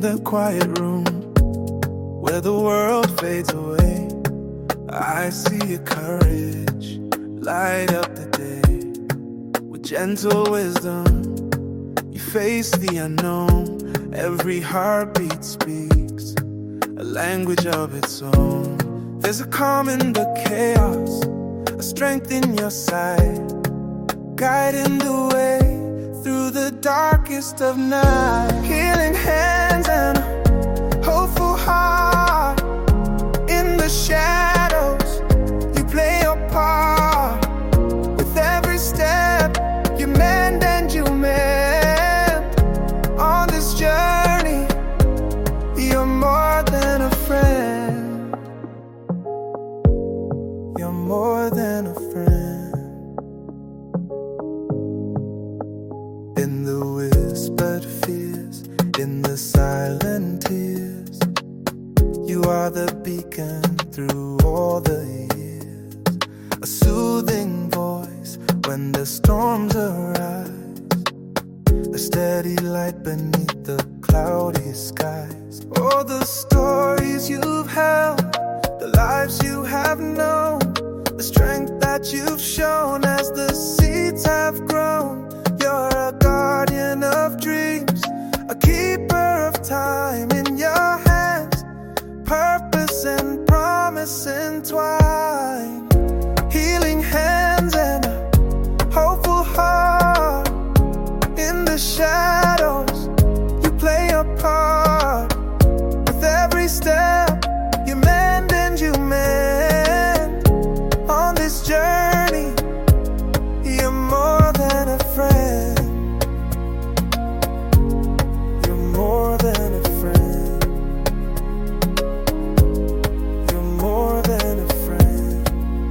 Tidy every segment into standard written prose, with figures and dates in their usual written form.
the quiet room where the world fades away, I see your courage light up the day. With gentle wisdom, you face the unknown. Every heartbeat speaks a language of its own. There's a calm in the chaos, a strength in your sight, guiding the way through the darkest of night. Healing hands and a hopeful heart. In the shadows, you play your part. With every step, you mend and you mend. On this journey, you're more than a friend. You're more than a friend. In the whispered fears, in the silent tears, you are the beacon through all the years. A soothing voice when the storms arise, a steady light beneath the cloudy skies. All the stories you've held, the lives you have known, the strength that you've shown as the seeds have grown. You're a guardian of dreams, a keeper of time in your hands. Purpose and promise entwined. Healing hands and a hopeful heart. In the shadows, you play your part. With every step, you mend and you mend. On this journey, you're more than a friend. You're more than a friend. You're more than a friend.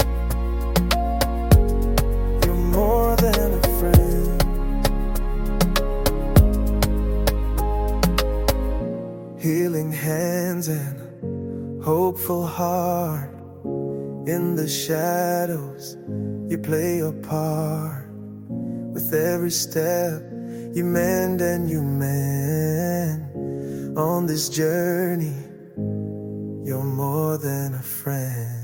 You're more than a friend. Healing hands and a hopeful heart. In the shadows, you play your part. With every step, you mend and you mend. On this journey, you're more than a friend.